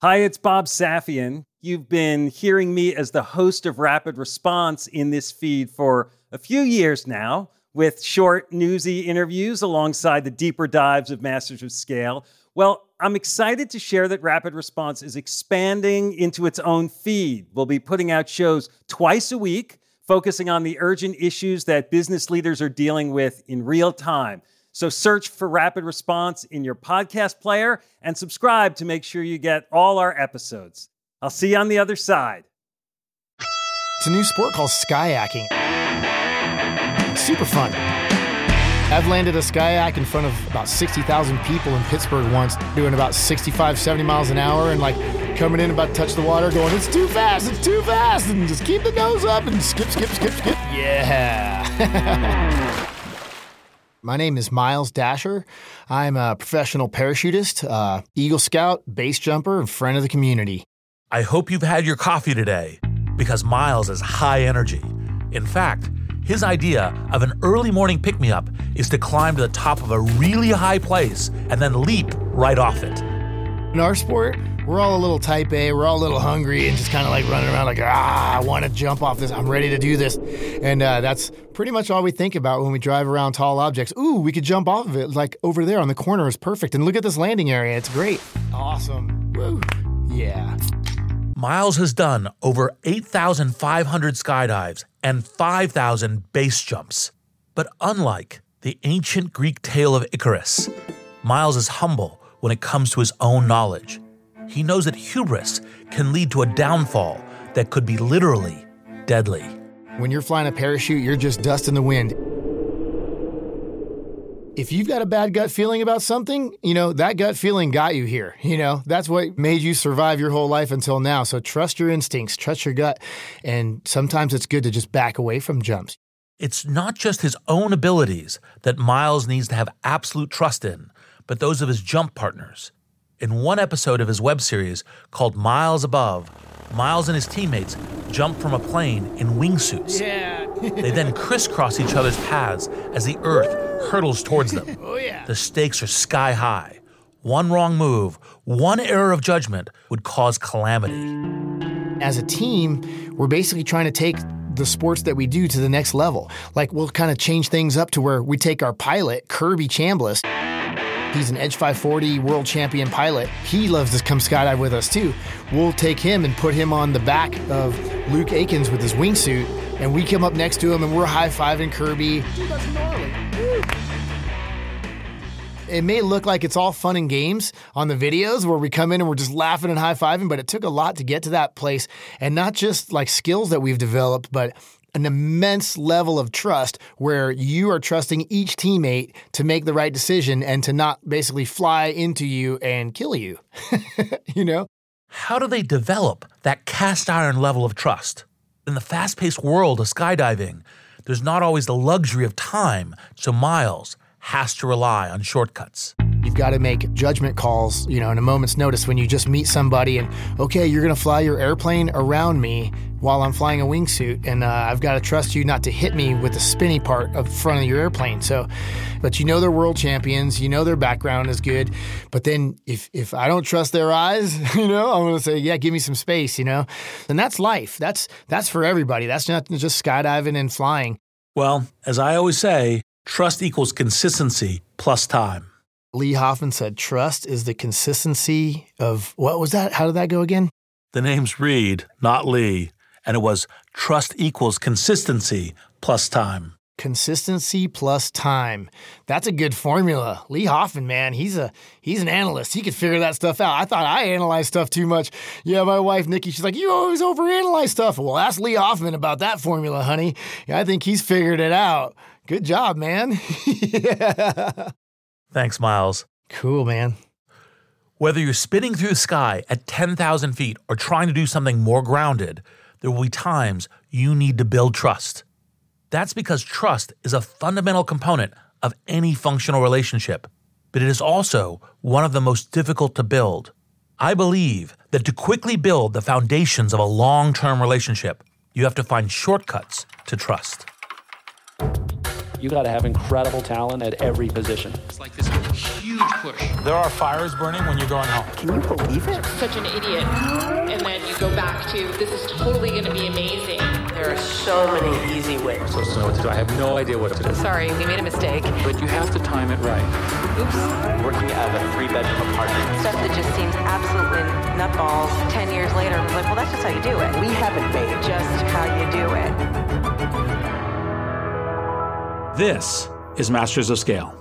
Hi, it's Bob Safian. You've been hearing me as the host of Rapid Response in this feed for a few years now, with short, newsy interviews alongside the deeper dives of Masters of Scale. Well, I'm excited to share that Rapid Response is expanding into its own feed. We'll be putting out shows twice a week, focusing on the urgent issues that business leaders are dealing with in real time. So search for Rapid Response in your podcast player and subscribe to make sure you get all our episodes. I'll see you on the other side. It's a new sport called skyacking. It's super fun. I've landed a skyyak in front of about 60,000 people in Pittsburgh once, doing about 65, 70 miles an hour and coming in about to touch the water going, it's too fast, and just keep the nose up and skip. Yeah. My name is Miles Dasher. I'm a professional parachutist, Eagle Scout, base jumper, and friend of the community. I hope you've had your coffee today, because Miles is high energy. In fact, his idea of an early morning pick-me-up is to climb to the top of a really high place and then leap right off it. In our sport, we're all a little type A, we're all a little hungry and just kind of running around I want to jump off this, I'm ready to do this. And that's pretty much all we think about when we drive around tall objects. Ooh, we could jump off of it, over there on the corner is perfect. And look at this landing area, it's great. Awesome. Woo. Yeah. Miles has done over 8,500 skydives and 5,000 base jumps. But unlike the ancient Greek tale of Icarus, Miles is humble when it comes to his own knowledge. He knows that hubris can lead to a downfall that could be literally deadly. When you're flying a parachute, you're just dust in the wind. If you've got a bad gut feeling about something, that gut feeling got you here. That's what made you survive your whole life until now. So trust your instincts, trust your gut. And sometimes it's good to just back away from jumps. It's not just his own abilities that Miles needs to have absolute trust in, but those of his jump partners. In one episode of his web series called Miles Above, Miles and his teammates jump from a plane in wingsuits. Yeah. They then crisscross each other's paths as the earth hurtles towards them. Oh, yeah. The stakes are sky high. One wrong move, one error of judgment would cause calamity. As a team, we're basically trying to take the sports that we do to the next level. We'll kind of change things up to where we take our pilot, Kirby Chambliss. He's an Edge 540 world champion pilot. He loves to come skydive with us too. We'll take him and put him on the back of Luke Akins with his wingsuit, and we come up next to him and we're high-fiving Kirby. Dude, that's gnarly. Woo. It may look like it's all fun and games on the videos where we come in and we're just laughing and high-fiving, but it took a lot to get to that place. And not just skills that we've developed, but an immense level of trust where you are trusting each teammate to make the right decision and to not basically fly into you and kill you. How do they develop that cast iron level of trust? In the fast-paced world of skydiving, there's not always the luxury of time, so Miles has to rely on shortcuts. You've got to make judgment calls, in a moment's notice when you just meet somebody and, okay, you're going to fly your airplane around me while I'm flying a wingsuit, and I've got to trust you not to hit me with the spinny part of the front of your airplane. But they're world champions, their background is good, but then if I don't trust their eyes, I'm going to say, yeah, give me some space, and that's life. That's for everybody. That's not just skydiving and flying. Well, as I always say, trust equals consistency plus time. Lee Hoffman said trust is the consistency of, what was that? How did that go again? The name's Reed, not Lee, and it was trust equals consistency plus time. Consistency plus time. That's a good formula. Lee Hoffman, man, he's an analyst. He could figure that stuff out. I thought I analyzed stuff too much. Yeah, my wife, Nikki, she's like, you always overanalyze stuff. Well, ask Lee Hoffman about that formula, honey. Yeah, I think he's figured it out. Good job, man. Yeah. Thanks, Miles. Cool, man. Whether you're spinning through the sky at 10,000 feet or trying to do something more grounded, there will be times you need to build trust. That's because trust is a fundamental component of any functional relationship, but it is also one of the most difficult to build. I believe that to quickly build the foundations of a long-term relationship, you have to find shortcuts to trust. you got to have incredible talent at every position. It's like this huge push. There are fires burning when you're going home. Can you believe it? Such an idiot. And then you go back to, this is totally going to be amazing. There are so many easy ways. I'm supposed to know what to do. I have no idea what to do. Sorry, we made a mistake. But you have to time it right. Oops. Working out of a 3-bedroom apartment. Stuff that just seems absolutely nutballs. 10 years later, I'm like, well, that's just how you do it. We haven't made Just how you do it. This is Masters of Scale.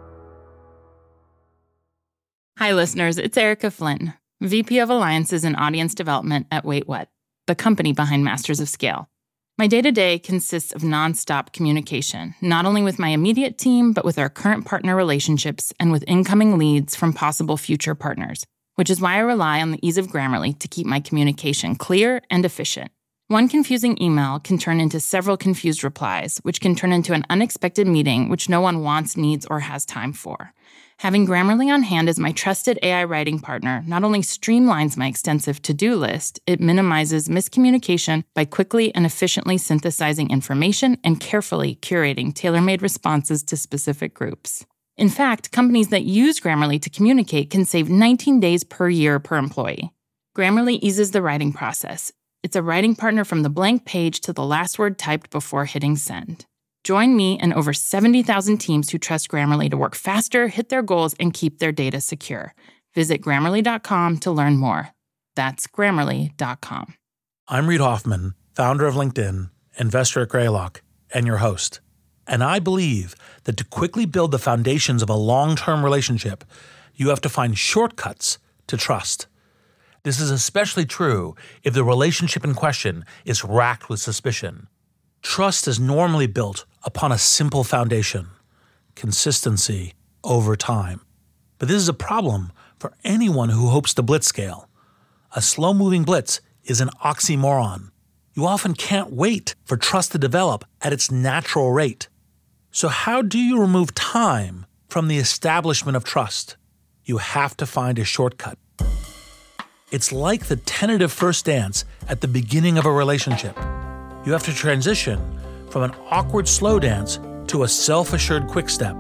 Hi, listeners. It's Erica Flynn, VP of Alliances and Audience Development at Wait What, the company behind Masters of Scale. My day-to-day consists of nonstop communication, not only with my immediate team, but with our current partner relationships and with incoming leads from possible future partners, which is why I rely on the ease of Grammarly to keep my communication clear and efficient. One confusing email can turn into several confused replies, which can turn into an unexpected meeting which no one wants, needs, or has time for. Having Grammarly on hand as my trusted AI writing partner not only streamlines my extensive to-do list, it minimizes miscommunication by quickly and efficiently synthesizing information and carefully curating tailor-made responses to specific groups. In fact, companies that use Grammarly to communicate can save 19 days per year per employee. Grammarly eases the writing process. It's a writing partner from the blank page to the last word typed before hitting send. Join me and over 70,000 teams who trust Grammarly to work faster, hit their goals, and keep their data secure. Visit Grammarly.com to learn more. That's Grammarly.com. I'm Reid Hoffman, founder of LinkedIn, investor at Greylock, and your host. And I believe that to quickly build the foundations of a long-term relationship, you have to find shortcuts to trust. This is especially true if the relationship in question is racked with suspicion. Trust is normally built upon a simple foundation: consistency over time. But this is a problem for anyone who hopes to blitzscale. A slow-moving blitz is an oxymoron. You often can't wait for trust to develop at its natural rate. So how do you remove time from the establishment of trust? You have to find a shortcut. It's like the tentative first dance at the beginning of a relationship. You have to transition from an awkward slow dance to a self-assured quick step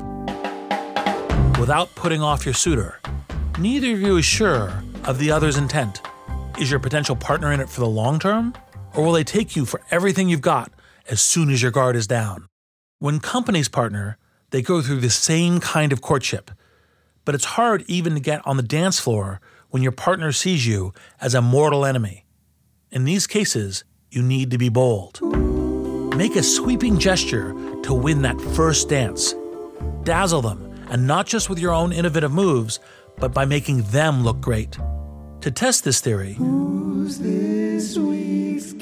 without putting off your suitor. Neither of you is sure of the other's intent. Is your potential partner in it for the long term? Or will they take you for everything you've got as soon as your guard is down? When companies partner, they go through the same kind of courtship. But it's hard even to get on the dance floor when your partner sees you as a mortal enemy. In these cases, you need to be bold. Make a sweeping gesture to win that first dance. Dazzle them, and not just with your own innovative moves, but by making them look great. To test this theory, who's this week's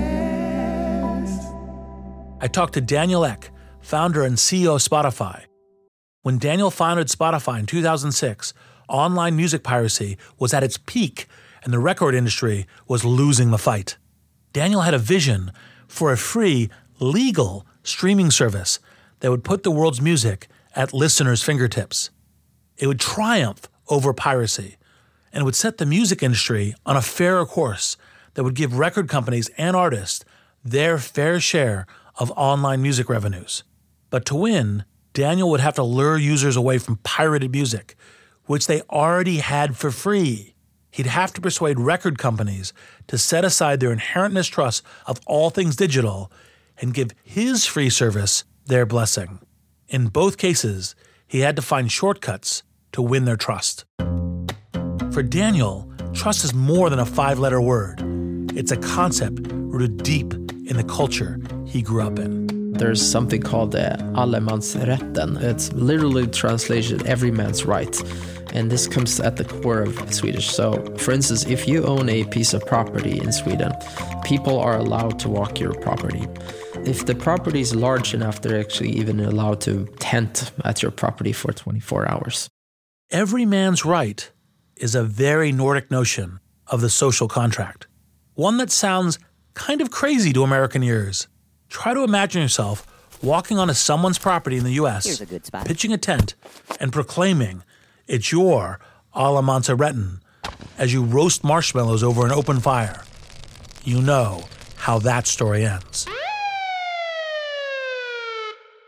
guest? I talked to Daniel Ek, founder and CEO of Spotify. When Daniel founded Spotify in 2006, online music piracy was at its peak and the record industry was losing the fight. Daniel had a vision for a free, legal streaming service that would put the world's music at listeners' fingertips. It would triumph over piracy and would set the music industry on a fairer course that would give record companies and artists their fair share of online music revenues. But to win, Daniel would have to lure users away from pirated music, which they already had for free. He'd have to persuade record companies to set aside their inherent mistrust of all things digital and give his free service their blessing. In both cases, he had to find shortcuts to win their trust. For Daniel, trust is more than a 5-letter word. It's a concept rooted deep in the culture he grew up in. There's something called allemansrätten. It's literally translated every man's right. And this comes at the core of Swedish. So, for instance, if you own a piece of property in Sweden, people are allowed to walk your property. If the property is large enough, they're actually even allowed to tent at your property for 24 hours. Every man's right is a very Nordic notion of the social contract. One that sounds kind of crazy to American ears. Try to imagine yourself walking onto someone's property in the U.S., pitching a tent, and proclaiming it's your allemansrätten as you roast marshmallows over an open fire. You know how that story ends.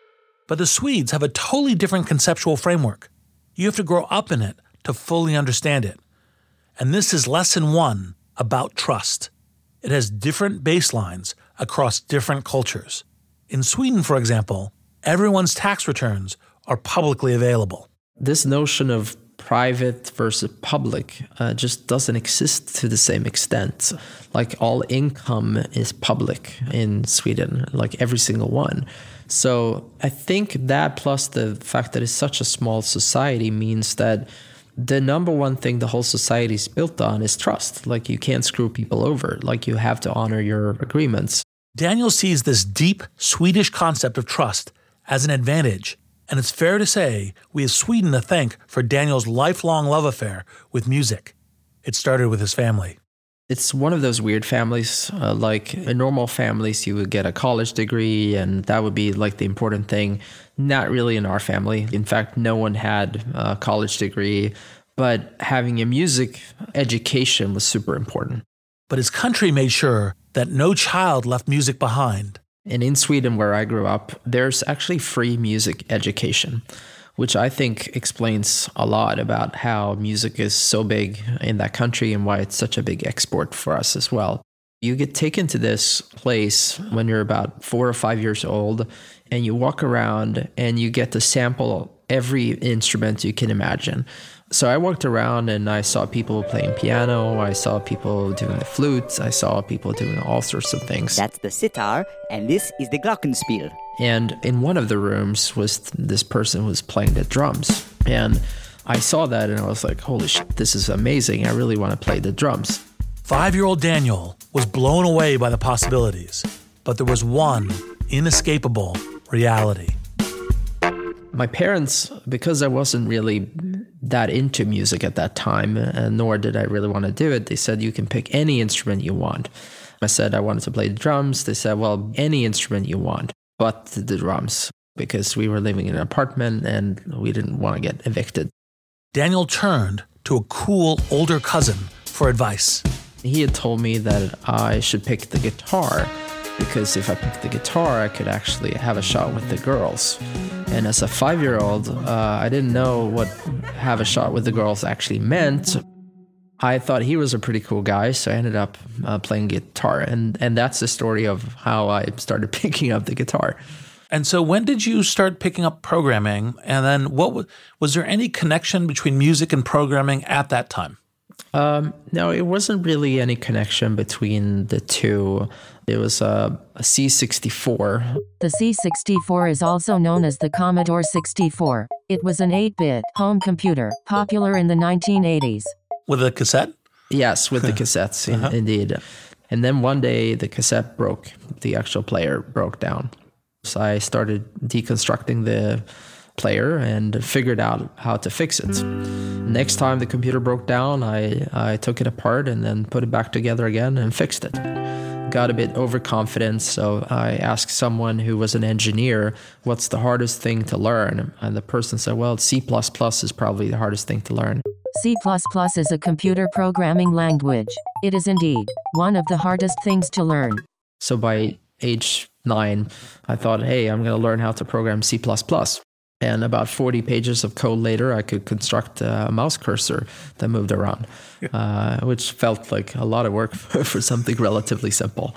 But the Swedes have a totally different conceptual framework. You have to grow up in it to fully understand it. And this is lesson 1 about trust. It has different baselines across different cultures. In Sweden, for example, everyone's tax returns are publicly available. This notion of private versus public just doesn't exist to the same extent. Like all income is public in Sweden, like every single one. So I think that plus the fact that it's such a small society means that the number one thing the whole society is built on is trust. Like you can't screw people over. Like you have to honor your agreements. Daniel sees this deep Swedish concept of trust as an advantage. And it's fair to say we have Sweden to thank for Daniel's lifelong love affair with music. It started with his family. It's one of those weird families. Like in normal families, you would get a college degree and that would be like the important thing. Not really in our family. In fact, no one had a college degree, but having a music education was super important. But his country made sure that no child left music behind. And in Sweden, where I grew up, there's actually free music education, which I think explains a lot about how music is so big in that country and why it's such a big export for us as well. You get taken to this place when you're about 4 or 5 years old, and you walk around and you get to sample every instrument you can imagine. So I walked around and I saw people playing piano, I saw people doing the flute, I saw people doing all sorts of things. That's the sitar, and this is the glockenspiel. And in one of the rooms was this person who was playing the drums. And I saw that and I was like, holy shit, this is amazing. I really want to play the drums. 5-year-old Daniel was blown away by the possibilities, but there was one inescapable reality. My parents, because I wasn't really that into music at that time, nor did I really want to do it, they said, you can pick any instrument you want. I said I wanted to play the drums. They said, well, any instrument you want, but the drums, because we were living in an apartment and we didn't want to get evicted. Daniel turned to a cool older cousin for advice. He had told me that I should pick the guitar, because if I picked the guitar, I could actually have a shot with the girls. And as a 5-year-old, I didn't know what have a shot with the girls actually meant. I thought he was a pretty cool guy, so I ended up playing guitar. And that's the story of how I started picking up the guitar. And so when did you start picking up programming? And then was there any connection between music and programming at that time? No, it wasn't really any connection between the two. It was a C64. The C64 is also known as the Commodore 64. It was an 8-bit home computer, popular in the 1980s. With a cassette? Yes, with the cassettes, indeed. And then one day the cassette broke. The actual player broke down. So I started deconstructing the player and figured out how to fix it. Next time the computer broke down, I took it apart and then put it back together again and fixed it. Got a bit overconfident, so I asked someone who was an engineer, what's the hardest thing to learn? And the person said, well, C++ is probably the hardest thing to learn. C++ is a computer programming language. It is indeed one of the hardest things to learn. So by age 9, I thought, hey, I'm going to learn how to program C++. And about 40 pages of code later, I could construct a mouse cursor that moved around, which felt like a lot of work for something relatively simple.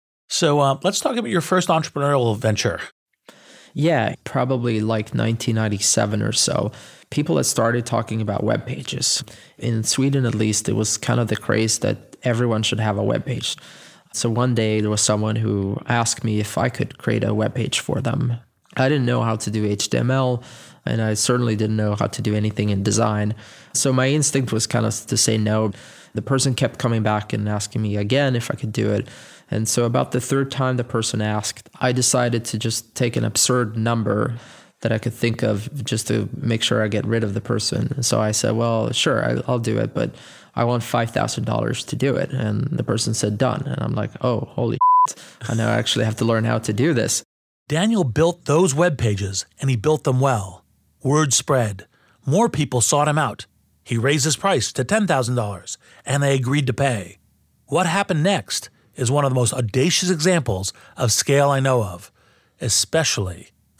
So let's talk about your first entrepreneurial venture. Yeah, probably like 1997 or so. People had started talking about web pages. In Sweden, at least, it was kind of the craze that everyone should have a web page. So one day there was someone who asked me if I could create a web page for them. I didn't know how to do HTML, and I certainly didn't know how to do anything in design. So my instinct was kind of to say no. The person kept coming back and asking me again if I could do it. And so about the third time the person asked, I decided to just take an absurd number that I could think of just to make sure I get rid of the person. So I said, well, sure, I'll do it, but I want $5,000 to do it. And the person said, done. And I'm like, oh, holy shit. I now actually have to learn how to do this. Daniel built those web pages, and he built them well. Word spread. More people sought him out. He raised his price to $10,000, and they agreed to pay. What happened next is one of the most audacious examples of scale I know of, especially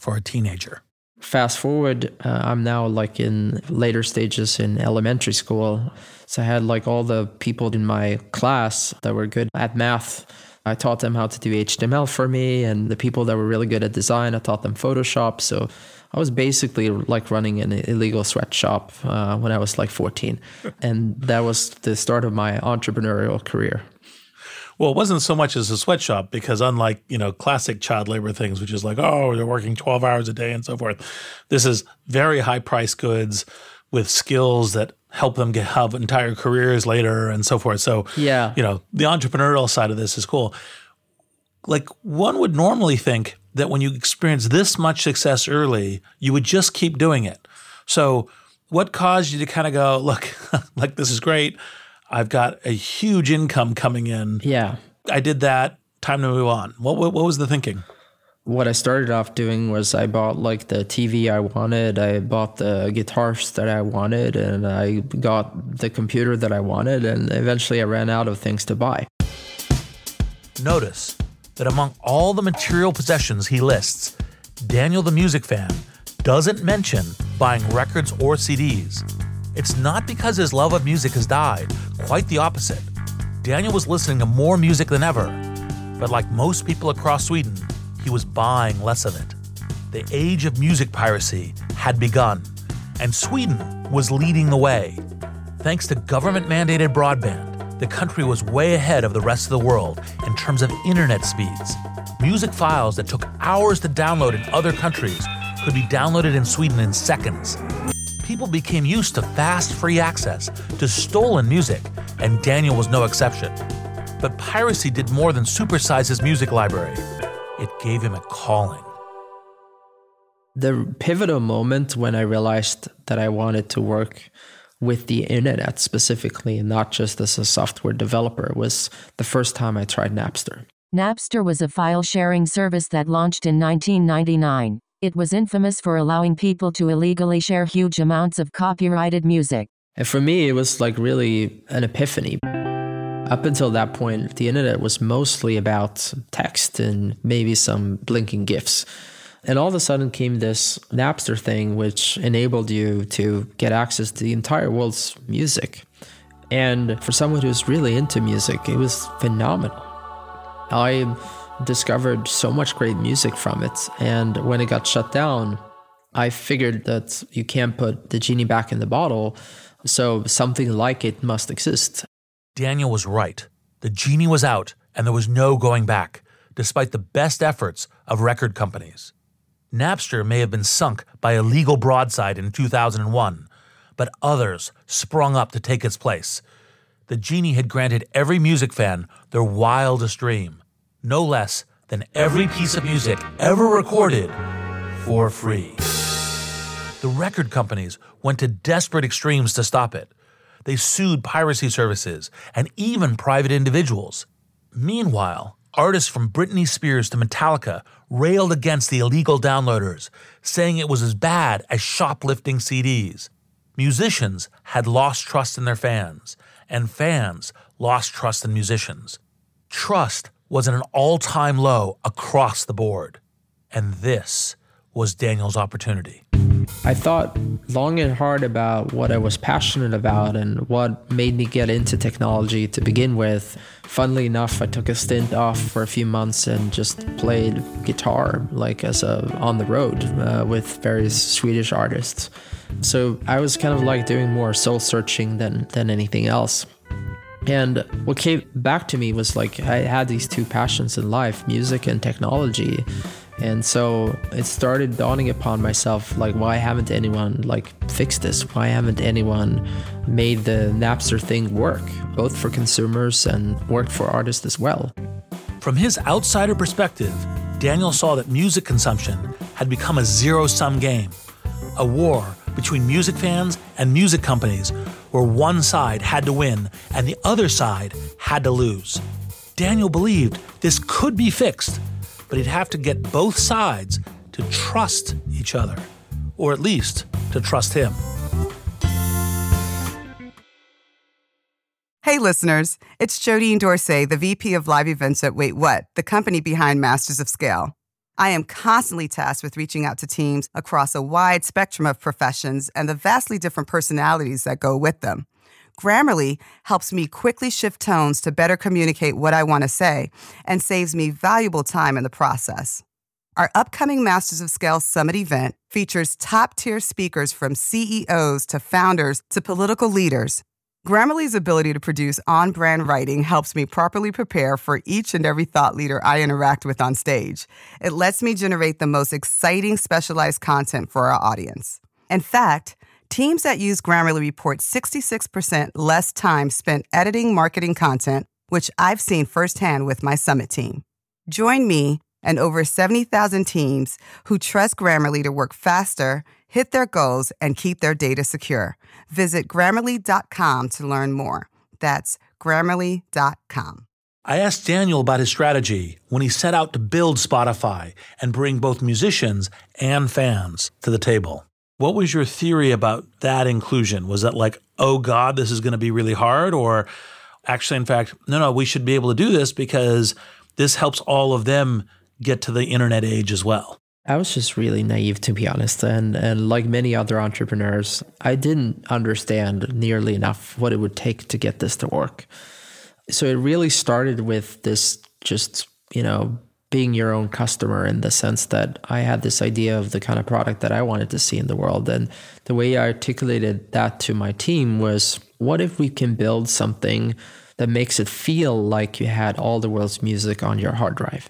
for a teenager. Fast forward, I'm now like in later stages in elementary school. So I had like all the people in my class that were good at math. I taught them how to do HTML for me, and the people that were really good at design, I taught them Photoshop. So I was basically like running an illegal sweatshop when I was like 14. And that was the start of my entrepreneurial career. Well, it wasn't so much as a sweatshop because unlike, classic child labor things, which is like, oh, they're working 12 hours a day and so forth, this is very high-priced goods with skills that help them have entire careers later and so forth. So, yeah, the entrepreneurial side of this is cool. Like one would normally think that when you experience this much success early, you would just keep doing it. So what caused you to kind of go, look, like this is great. I've got a huge income coming in. Yeah. I did that. Time to move on. What was the thinking? What I started off doing was I bought like the TV I wanted. I bought the guitars that I wanted, and I got the computer that I wanted. And eventually I ran out of things to buy. Notice that among all the material possessions he lists, Daniel the music fan doesn't mention buying records or CDs. It's not because his love of music has died. Quite the opposite. Daniel was listening to more music than ever. But like most people across Sweden, he was buying less of it. The age of music piracy had begun, and Sweden was leading the way. Thanks to government-mandated broadband, the country was way ahead of the rest of the world in terms of internet speeds. Music files that took hours to download in other countries could be downloaded in Sweden in seconds. People became used to fast, free access to stolen music, and Daniel was no exception. But piracy did more than supersize his music library. It gave him a calling. The pivotal moment when I realized that I wanted to work with the internet specifically, and not just as a software developer, was the first time I tried Napster. Napster was a file-sharing service that launched in 1999. It was infamous for allowing people to illegally share huge amounts of copyrighted music. And for me, it was like really an epiphany. Up until that point, the internet was mostly about text and maybe some blinking GIFs. And all of a sudden came this Napster thing, which enabled you to get access to the entire world's music. And for someone who's really into music, it was phenomenal. I discovered so much great music from it. And when it got shut down, I figured that you can't put the genie back in the bottle, so something like it must exist. Daniel was right. The genie was out, and there was no going back, despite the best efforts of record companies. Napster may have been sunk by a legal broadside in 2001, but others sprung up to take its place. The genie had granted every music fan their wildest dream. No less than every piece of music ever recorded for free. The record companies went to desperate extremes to stop it. They sued piracy services and even private individuals. Meanwhile, artists from Britney Spears to Metallica railed against the illegal downloaders, saying it was as bad as shoplifting CDs. Musicians had lost trust in their fans, and fans lost trust in musicians. Trust was at an all-time low across the board. And this was Daniel's opportunity. I thought long and hard about what I was passionate about and what made me get into technology to begin with. Funnily enough, I took a stint off for a few months and just played guitar like on the road with various Swedish artists. So I was kind of like doing more soul searching than anything else. And what came back to me was like I had these two passions in life, music and technology. And so it started dawning upon myself, like, why haven't anyone fixed this? Why haven't anyone made the Napster thing work, both for consumers and work for artists as well? From his outsider perspective, Daniel saw that music consumption had become a zero-sum game, a war between music fans and music companies where one side had to win and the other side had to lose. Daniel believed this could be fixed, but he'd have to get both sides to trust each other, or at least to trust him. Hey listeners, it's Jodine Dorsey, the VP of Live Events at Wait What, the company behind Masters of Scale. I am constantly tasked with reaching out to teams across a wide spectrum of professions and the vastly different personalities that go with them. Grammarly helps me quickly shift tones to better communicate what I want to say and saves me valuable time in the process. Our upcoming Masters of Scale Summit event features top-tier speakers from CEOs to founders to political leaders. Grammarly's ability to produce on-brand writing helps me properly prepare for each and every thought leader I interact with on stage. It lets me generate the most exciting specialized content for our audience. In fact, teams that use Grammarly report 66% less time spent editing marketing content, which I've seen firsthand with my Summit team. Join me and over 70,000 teams who trust Grammarly to work faster, hit their goals, and keep their data secure. Visit Grammarly.com to learn more. That's Grammarly.com. I asked Daniel about his strategy when he set out to build Spotify and bring both musicians and fans to the table. What was your theory about that inclusion? Was that like, oh God, this is going to be really hard? Or actually, in fact, no, we should be able to do this because this helps all of them get to the internet age as well? I was just really naive, to be honest. And like many other entrepreneurs, I didn't understand nearly enough what it would take to get this to work. So it really started with this just, being your own customer, in the sense that I had this idea of the kind of product that I wanted to see in the world. And the way I articulated that to my team was, what if we can build something that makes it feel like you had all the world's music on your hard drive?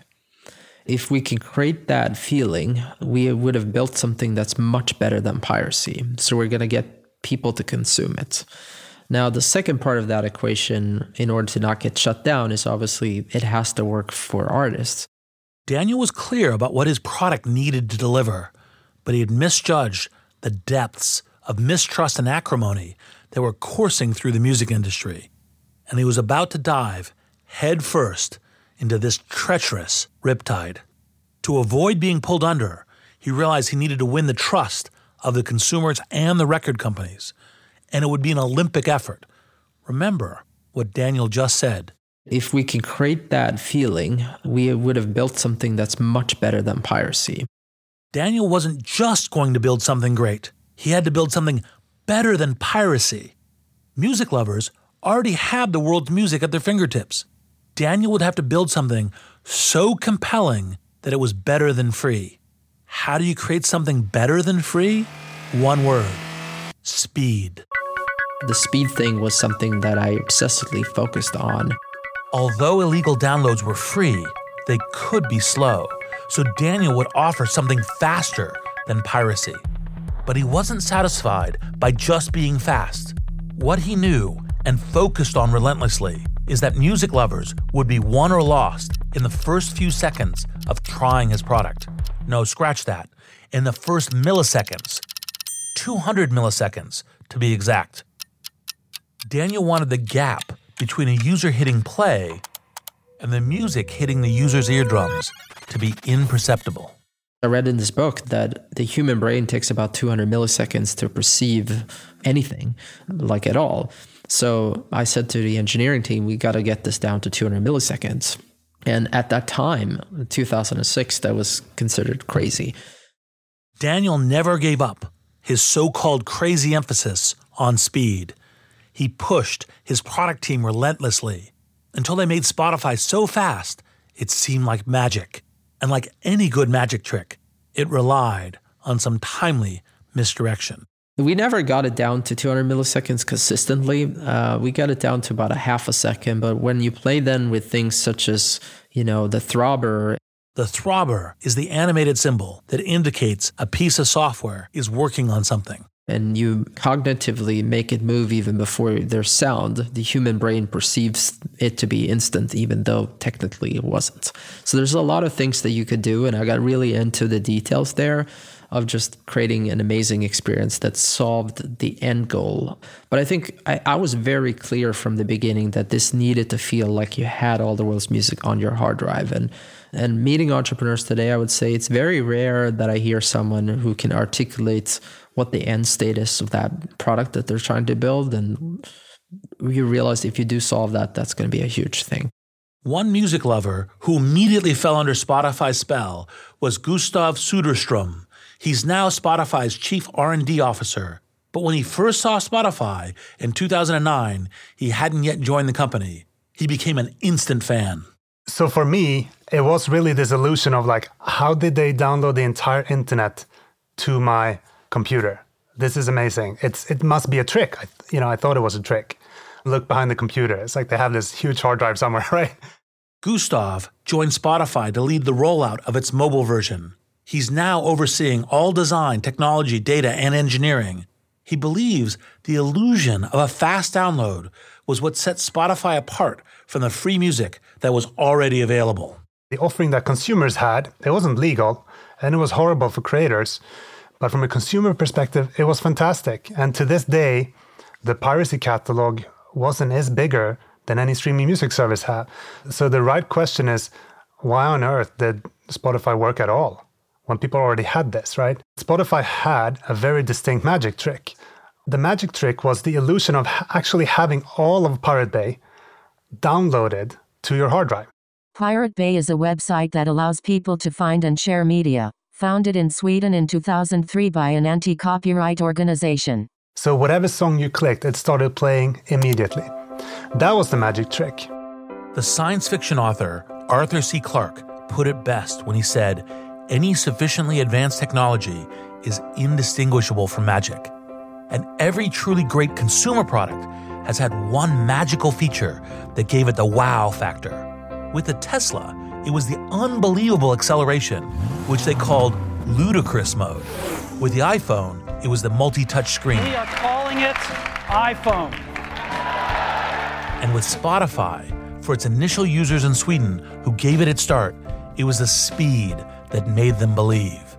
If we can create that feeling, we would have built something that's much better than piracy. So we're going to get people to consume it. Now, the second part of that equation, in order to not get shut down, is obviously it has to work for artists. Daniel was clear about what his product needed to deliver, but he had misjudged the depths of mistrust and acrimony that were coursing through the music industry. And he was about to dive head first into this treacherous riptide. To avoid being pulled under, he realized he needed to win the trust of the consumers and the record companies, and it would be an Olympic effort. Remember what Daniel just said. If we can create that feeling, we would have built something that's much better than piracy. Daniel wasn't just going to build something great. He had to build something better than piracy. Music lovers already had the world's music at their fingertips. Daniel would have to build something so compelling that it was better than free. How do you create something better than free? One word: speed. The speed thing was something that I obsessively focused on. Although illegal downloads were free, they could be slow, so Daniel would offer something faster than piracy. But he wasn't satisfied by just being fast. What he knew and focused on relentlessly is that music lovers would be won or lost in the first few seconds of trying his product. No, scratch that. In the first milliseconds. 200 milliseconds, to be exact. Daniel wanted the gap between a user hitting play and the music hitting the user's eardrums to be imperceptible. I read in this book that the human brain takes about 200 milliseconds to perceive anything, like at all. So I said to the engineering team, we got to get this down to 200 milliseconds. And at that time, 2006, that was considered crazy. Daniel never gave up his so-called crazy emphasis on speed. He pushed his product team relentlessly until they made Spotify so fast it seemed like magic. And like any good magic trick, it relied on some timely misdirection. We never got it down to 200 milliseconds consistently. We got it down to about a half a second. But when you play then with things such as, the throbber. The throbber is the animated symbol that indicates a piece of software is working on something. And you cognitively make it move even before there's sound. The human brain perceives it to be instant, even though technically it wasn't. So there's a lot of things that you could do. And I got really into the details there of just creating an amazing experience that solved the end goal. But I think I was very clear from the beginning that this needed to feel like you had all the world's music on your hard drive. And meeting entrepreneurs today, I would say it's very rare that I hear someone who can articulate what the end state is of that product that they're trying to build. And you realize if you do solve that, that's going to be a huge thing. One music lover who immediately fell under Spotify's spell was Gustav Söderström. He's now Spotify's chief R&D officer. But when he first saw Spotify in 2009, he hadn't yet joined the company. He became an instant fan. So for me, it was really this illusion of like, how did they download the entire internet to my computer? This is amazing. It must be a trick. I thought it was a trick. Look behind the computer. It's like they have this huge hard drive somewhere, right? Gustav joined Spotify to lead the rollout of its mobile version. He's now overseeing all design, technology, data, and engineering. He believes the illusion of a fast download was what set Spotify apart from the free music that was already available. The offering that consumers had, it wasn't legal, and it was horrible for creators. But from a consumer perspective, it was fantastic. And to this day, the piracy catalog is bigger than any streaming music service had. So the right question is, why on earth did Spotify work at all when people already had this, right? Spotify had a very distinct magic trick. The magic trick was the illusion of actually having all of Pirate Bay downloaded to your hard drive. Pirate Bay is a website that allows people to find and share media, founded in Sweden in 2003 by an anti-copyright organization. So whatever song you clicked, it started playing immediately. That was the magic trick. The science fiction author Arthur C. Clarke put it best when he said, "Any sufficiently advanced technology is indistinguishable from magic." And every truly great consumer product has had one magical feature that gave it the wow factor. With the Tesla, it was the unbelievable acceleration, which they called ludicrous mode. With the iPhone, it was the multi-touch screen. We are calling it iPhone. And with Spotify, for its initial users in Sweden who gave it its start, it was the speed that made them believe.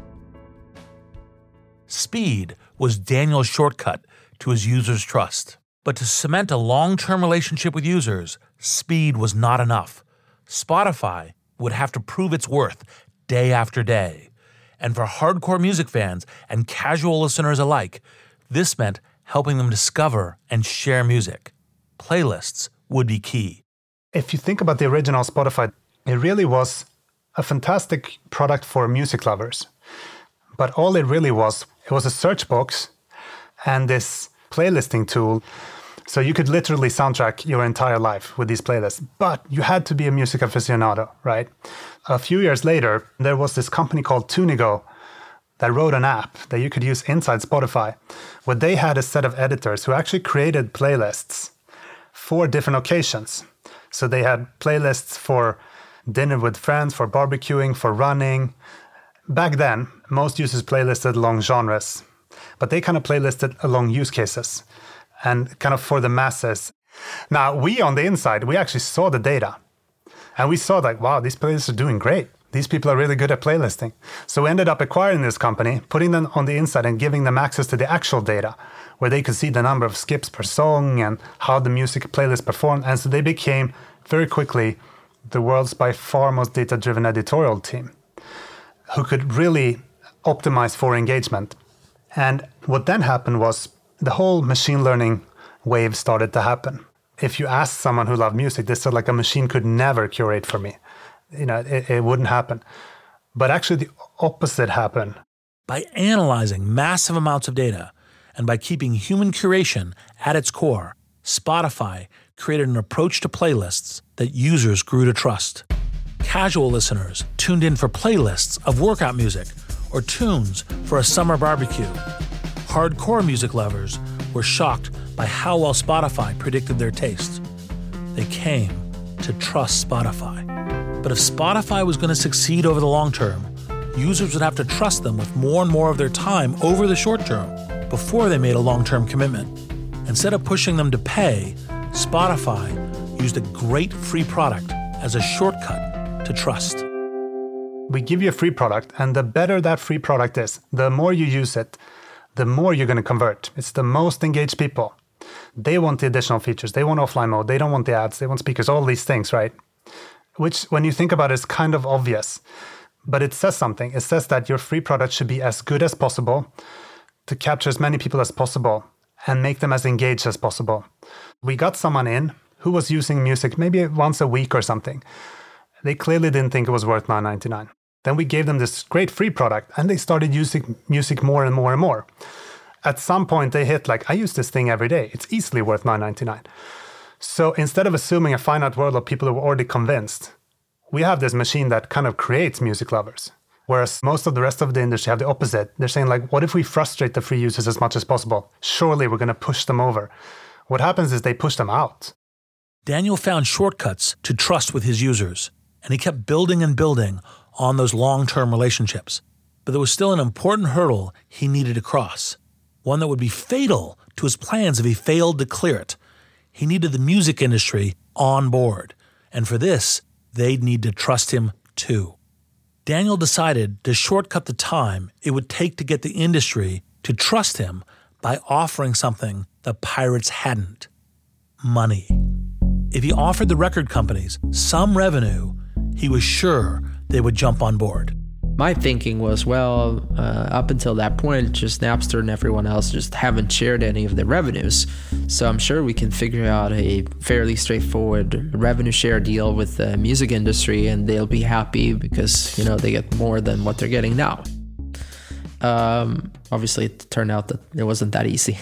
Speed was Daniel's shortcut to his users' trust. But to cement a long-term relationship with users, speed was not enough. Spotify would have to prove its worth day after day. And for hardcore music fans and casual listeners alike, this meant helping them discover and share music. Playlists would be key. If you think about the original Spotify, it really was a fantastic product for music lovers. But all it really was a search box and this playlisting tool. So you could literally soundtrack your entire life with these playlists. But you had to be a music aficionado, right? A few years later, there was this company called Tunigo that wrote an app that you could use inside Spotify, where they had a set of editors who actually created playlists for different occasions. So they had playlists for dinner with friends, for barbecuing, for running. Back then, most users playlisted along genres, but they kind of playlisted along use cases and kind of for the masses. Now, we on the inside, we actually saw the data and we saw like, wow, these playlists are doing great. These people are really good at playlisting. So we ended up acquiring this company, putting them on the inside and giving them access to the actual data where they could see the number of skips per song and how the music playlist performed. And so they became very quickly the world's by far most data-driven editorial team who could really optimize for engagement. And what then happened was the whole machine learning wave started to happen. If you ask someone who loved music, they said like a machine could never curate for me. It wouldn't happen. But actually the opposite happened. By analyzing massive amounts of data and by keeping human curation at its core, Spotify created an approach to playlists that users grew to trust. Casual listeners tuned in for playlists of workout music or tunes for a summer barbecue. Hardcore music lovers were shocked by how well Spotify predicted their tastes. They came to trust Spotify. But if Spotify was going to succeed over the long term, users would have to trust them with more and more of their time over the short term before they made a long-term commitment. Instead of pushing them to pay, Spotify used a great free product as a shortcut to trust. We give you a free product, and the better that free product is, the more you use it, the more you're going to convert. It's the most engaged people. They want the additional features. They want offline mode. They don't want the ads. They want speakers, all these things, right? Which, when you think about it, is kind of obvious. But it says something. It says that your free product should be as good as possible to capture as many people as possible and make them as engaged as possible. We got someone in who was using music maybe once a week or something. They clearly didn't think it was worth $9.99. Then we gave them this great free product, and they started using music more and more and more. At some point, they hit like, I use this thing every day. It's easily worth $9.99. So instead of assuming a finite world of people who are already convinced, we have this machine that kind of creates music lovers. Whereas most of the rest of the industry have the opposite. They're saying like, what if we frustrate the free users as much as possible? Surely we're going to push them over. What happens is they push them out. Daniel found shortcuts to trust with his users, and he kept building and building on those long-term relationships. But there was still an important hurdle he needed to cross, one that would be fatal to his plans if he failed to clear it. He needed the music industry on board, and for this, they'd need to trust him too. Daniel decided to shortcut the time it would take to get the industry to trust him by offering something the pirates hadn't: money. If he offered the record companies some revenue, he was sure they would jump on board. My thinking was, well, up until that point, just Napster and everyone else just haven't shared any of the revenues. So I'm sure we can figure out a fairly straightforward revenue share deal with the music industry, and they'll be happy because, they get more than what they're getting now. Obviously, it turned out that it wasn't that easy.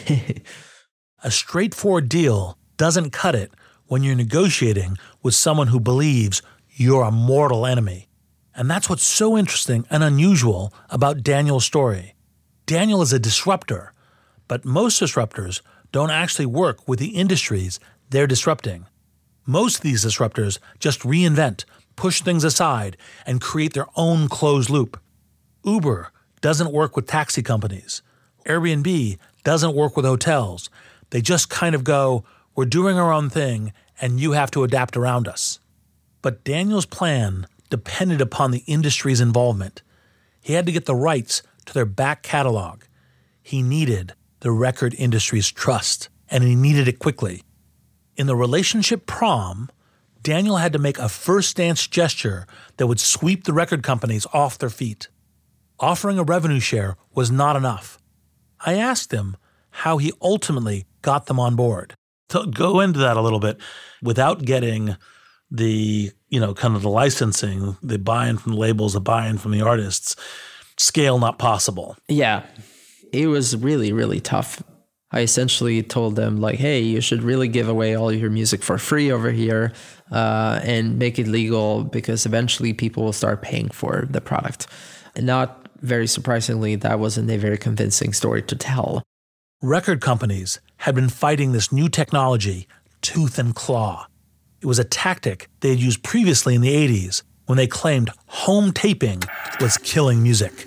A straightforward deal doesn't cut it when you're negotiating with someone who believes you're a mortal enemy. And that's what's so interesting and unusual about Daniel's story. Daniel is a disruptor, but most disruptors don't actually work with the industries they're disrupting. Most of these disruptors just reinvent, push things aside, and create their own closed loop. Uber doesn't work with taxi companies. Airbnb doesn't work with hotels. They just kind of go, we're doing our own thing, and you have to adapt around us. But Daniel's plan depended upon the industry's involvement. He had to get the rights to their back catalog. He needed the record industry's trust, and he needed it quickly. In the relationship prom, Daniel had to make a first dance gesture that would sweep the record companies off their feet. Offering a revenue share was not enough. I asked him how he ultimately got them on board. To go into that a little bit, without getting the, kind of the licensing, the buy-in from the labels, the buy-in from the artists, scale not possible. Yeah, it was really, really tough. I essentially told them like, hey, you should really give away all your music for free over here and make it legal, because eventually people will start paying for the product. And not very surprisingly, that wasn't a very convincing story to tell. Record companies had been fighting this new technology tooth and claw. It was a tactic they had used previously in the 80s when they claimed home taping was killing music.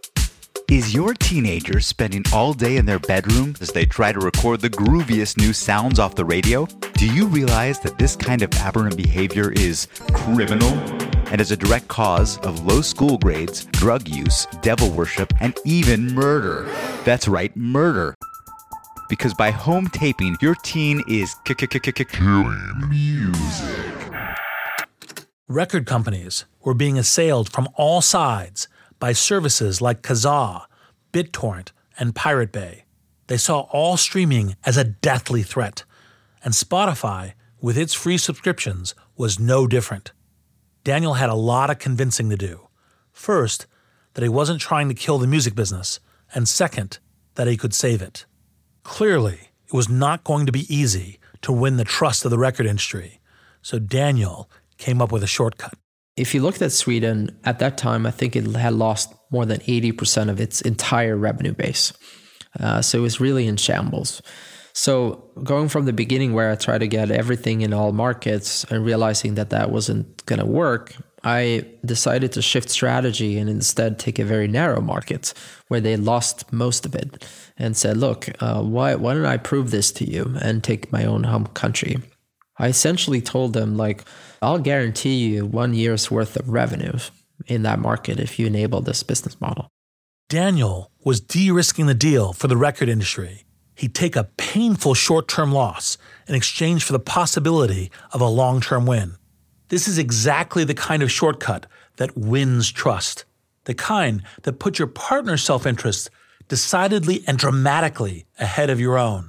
Is your teenager spending all day in their bedroom as they try to record the grooviest new sounds off the radio? Do you realize that this kind of aberrant behavior is criminal and is a direct cause of low school grades, drug use, devil worship, and even murder? That's right, murder. Because by home taping, your teen is killing music. Record companies were being assailed from all sides by services like Kazaa, BitTorrent, and Pirate Bay. They saw all streaming as a deathly threat, and Spotify, with its free subscriptions, was no different. Daniel had a lot of convincing to do. First, that he wasn't trying to kill the music business, and second, that he could save it. Clearly, it was not going to be easy to win the trust of the record industry, so Daniel came up with a shortcut. If you looked at Sweden, at that time, I think it had lost more than 80% of its entire revenue base. So it was really in shambles. So going from the beginning where I tried to get everything in all markets and realizing that that wasn't going to work, I decided to shift strategy and instead take a very narrow market where they lost most of it and said, look, why don't I prove this to you and take my own home country? I essentially told them, like, I'll guarantee you 1 year's worth of revenue in that market if you enable this business model. Daniel was de-risking the deal for the record industry. He'd take a painful short-term loss in exchange for the possibility of a long-term win. This is exactly the kind of shortcut that wins trust, the kind that puts your partner's self-interest decidedly and dramatically ahead of your own.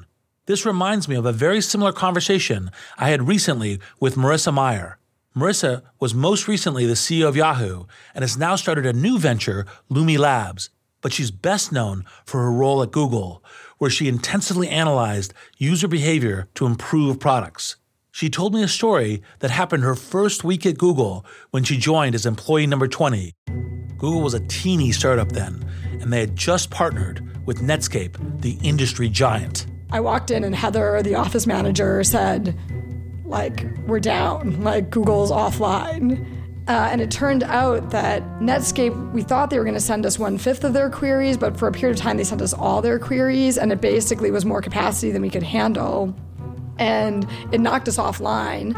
This reminds me of a very similar conversation I had recently with Marissa Mayer. Marissa was most recently the CEO of Yahoo and has now started a new venture, Lumi Labs, but she's best known for her role at Google, where she intensively analyzed user behavior to improve products. She told me a story that happened her first week at Google when she joined as employee number 20. Google was a teeny startup then, and they had just partnered with Netscape, the industry giant. I walked in and Heather, the office manager, said, we're down, Google's offline. And it turned out that Netscape, we thought they were going to send us 1/5 of their queries, but for a period of time they sent us all their queries, and it basically was more capacity than we could handle. And it knocked us offline.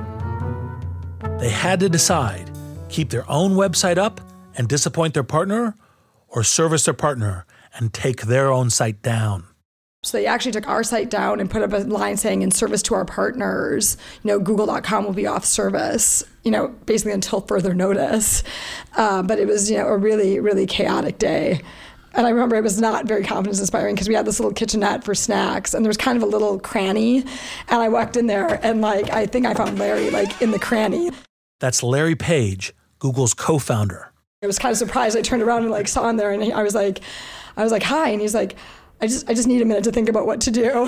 They had to decide, keep their own website up and disappoint their partner, or service their partner and take their own site down. So they actually took our site down and put up a line saying, in service to our partners, Google.com will be off service, basically until further notice. But it was, a really, really chaotic day. And I remember it was not very confidence inspiring because we had this little kitchenette for snacks and there was kind of a little cranny. And I walked in there and I think I found Larry in the cranny. That's Larry Page, Google's co-founder. I was kind of surprised. I turned around and saw him there and I was like, hi. And he's like, I just need a minute to think about what to do.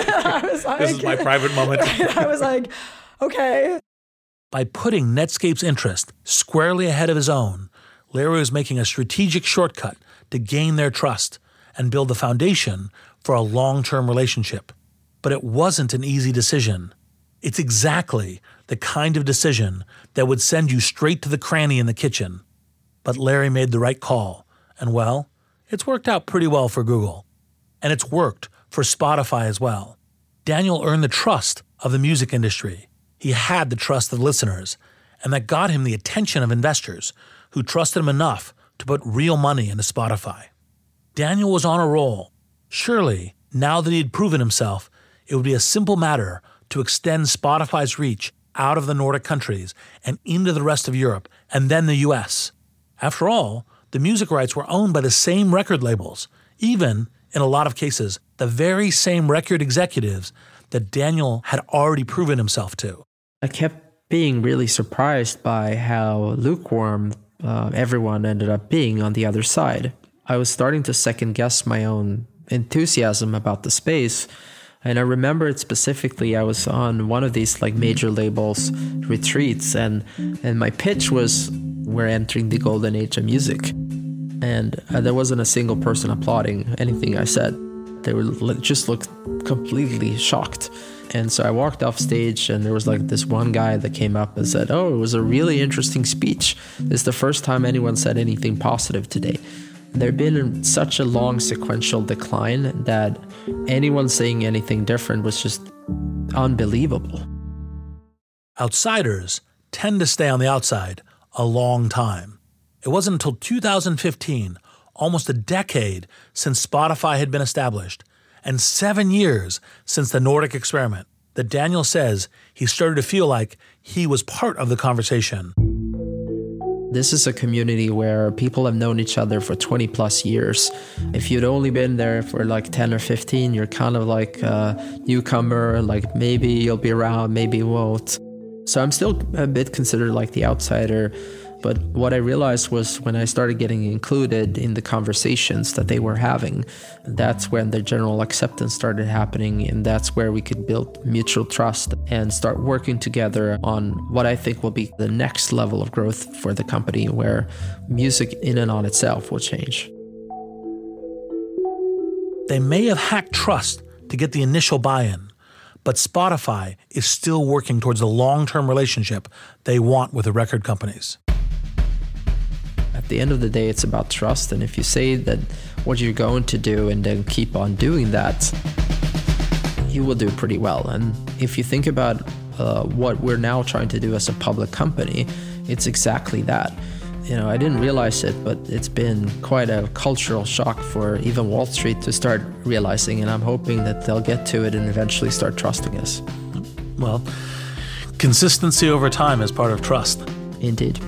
I was like, this is my private moment. I was like, okay. By putting Netscape's interest squarely ahead of his own, Larry was making a strategic shortcut to gain their trust and build the foundation for a long-term relationship. But it wasn't an easy decision. It's exactly the kind of decision that would send you straight to the cranny in the kitchen. But Larry made the right call, and it's worked out pretty well for Google. And it's worked for Spotify as well. Daniel earned the trust of the music industry. He had the trust of listeners, and that got him the attention of investors who trusted him enough to put real money into Spotify. Daniel was on a roll. Surely, now that he had proven himself, it would be a simple matter to extend Spotify's reach out of the Nordic countries and into the rest of Europe and then the US. After all, the music rights were owned by the same record labels, even, in a lot of cases, the very same record executives that Daniel had already proven himself to. I kept being really surprised by how lukewarm everyone ended up being on the other side. I was starting to second guess my own enthusiasm about the space. And I remember it specifically, I was on one of these major labels retreats and my pitch was, we're entering the golden age of music. And there wasn't a single person applauding anything I said. They just looked completely shocked. And so I walked off stage and there was this one guy that came up and said, "Oh, it was a really interesting speech. This is the first time anyone said anything positive today." There had been such a long sequential decline that anyone saying anything different was just unbelievable. Outsiders tend to stay on the outside a long time. It wasn't until 2015, almost a decade since Spotify had been established, and 7 years since the Nordic experiment, that Daniel says he started to feel like he was part of the conversation. This is a community where people have known each other for 20 plus years. If you'd only been there for 10 or 15, you're kind of like a newcomer, maybe you'll be around, maybe you won't. So I'm still a bit considered the outsider. But what I realized was when I started getting included in the conversations that they were having, that's when the general acceptance started happening, and that's where we could build mutual trust and start working together on what I think will be the next level of growth for the company, where music in and on itself will change. They may have hacked trust to get the initial buy-in, but Spotify is still working towards the long-term relationship they want with the record companies. At the end of the day, it's about trust. And if you say that what you're going to do and then keep on doing that, you will do pretty well. And if you think about what we're now trying to do as a public company, it's exactly that. I didn't realize it, but it's been quite a cultural shock for even Wall Street to start realizing, and I'm hoping that they'll get to it and eventually start trusting us. Well, consistency over time is part of trust. Indeed.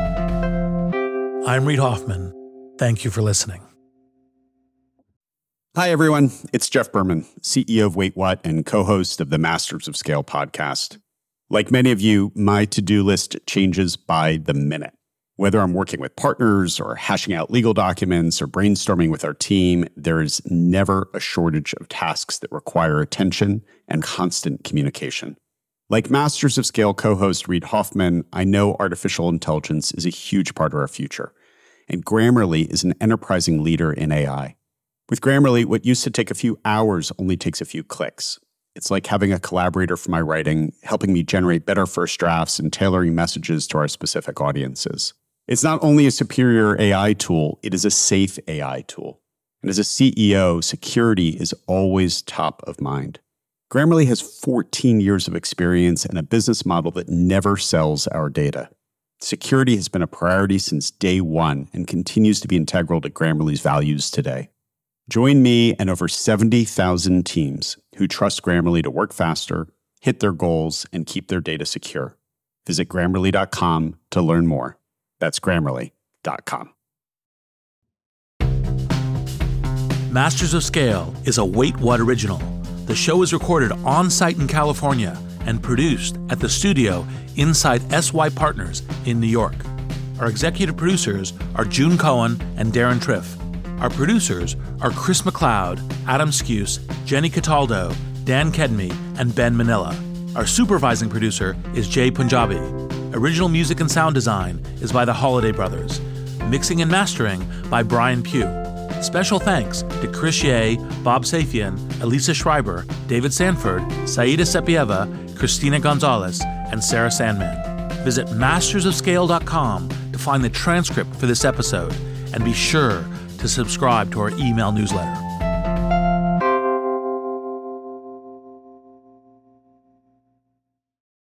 I'm Reid Hoffman. Thank you for listening. Hi, everyone. It's Jeff Berman, CEO of Wait What and co-host of the Masters of Scale podcast. Like many of you, my to-do list changes by the minute. Whether I'm working with partners or hashing out legal documents or brainstorming with our team, there is never a shortage of tasks that require attention and constant communication. Like Masters of Scale co-host Reid Hoffman, I know artificial intelligence is a huge part of our future, and Grammarly is an enterprising leader in AI. With Grammarly, what used to take a few hours only takes a few clicks. It's like having a collaborator for my writing, helping me generate better first drafts and tailoring messages to our specific audiences. It's not only a superior AI tool, it is a safe AI tool. And as a CEO, security is always top of mind. Grammarly has 14 years of experience and a business model that never sells our data. Security has been a priority since day one and continues to be integral to Grammarly's values today. Join me and over 70,000 teams who trust Grammarly to work faster, hit their goals, and keep their data secure. Visit Grammarly.com to learn more. That's Grammarly.com. Masters of Scale is a Wait What original. The show is recorded on-site in California and produced at the studio inside SY Partners in New York. Our executive producers are June Cohen and Darren Triff. Our producers are Chris McLeod, Adam Skuse, Jenny Cataldo, Dan Kedmi, and Ben Manila. Our supervising producer is Jay Punjabi. Original music and sound design is by the Holiday Brothers. Mixing and mastering by Brian Pugh. Special thanks to Chris Ye, Bob Safian, Elisa Schreiber, David Sanford, Saida Sepieva, Christina Gonzalez, and Sarah Sandman. Visit mastersofscale.com to find the transcript for this episode, and be sure to subscribe to our email newsletter.